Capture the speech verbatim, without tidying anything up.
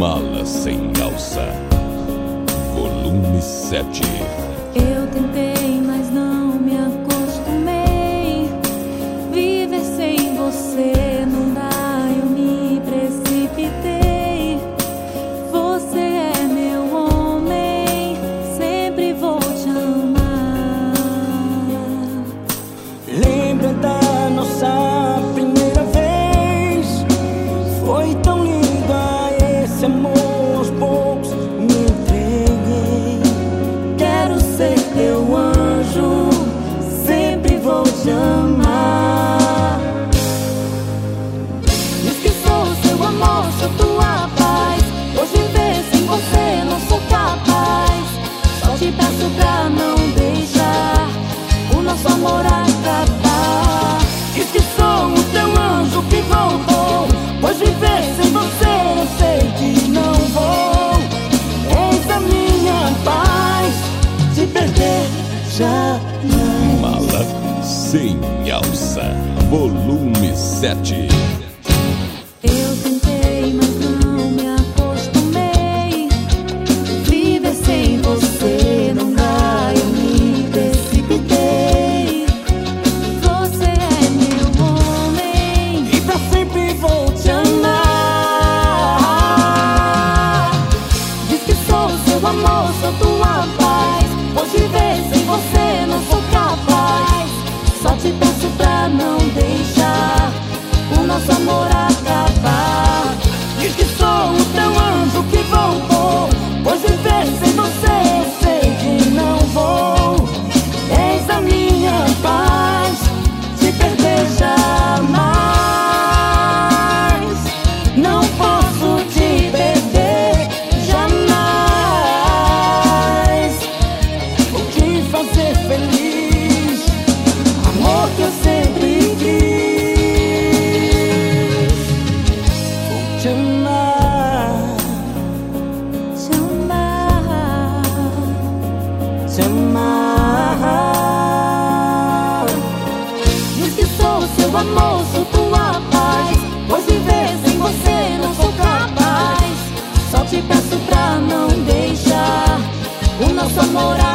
Mala sem alça, volume sete. Eu tentei, mas não me acostumei. Viver sem você não dá, eu me precipitei. Você é meu homem, sempre vou te amar. Lembra da nossa primeira vez? Foi tão linda esse amor, aos poucos me entreguei. Quero ser teu anjo, sempre vou te amar. Diz que sou seu amor, sou tua paz. Hoje viver sem você não sou capaz. Só te peço pra não deixar o nosso amor acabar. Diz que sou o teu anjo que voltou, pois viver sem você eu sei que não vou. És a minha paz, te perder jamais. Mala sem alça, volume sete. Eu tentei, mas não me acostumei. Viver sem você não dá, eu me precipitei. Você é meu homem E pra sempre vou te te amar. Diz que sou seu amor, sou tua paz. Hoje viver sem você não sou capaz. Só te peço pra não deixar o nosso amor acabar. Diz que sou o teu anjo que voltou, pois viver sem você eu sei que não vou. És a minha paz, te perder jamais. Não posso te perder jamais. Vou te fazer feliz, amor que eu sempre quis. Vou te amar, Te amar. te amar. Diz que sou seu amor, sou tua paz. Pois viver sem você não sou capaz. Só te peço pra não deixar o nosso amor acabar.